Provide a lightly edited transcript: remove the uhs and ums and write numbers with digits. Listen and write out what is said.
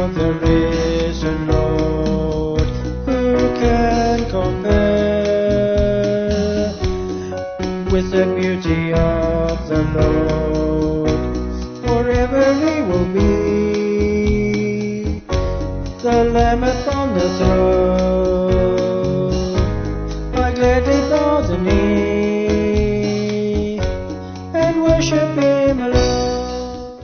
of the risen Lord. Who can compare with the beauty of the Lord? Forever He will be the Lamb upon the throne.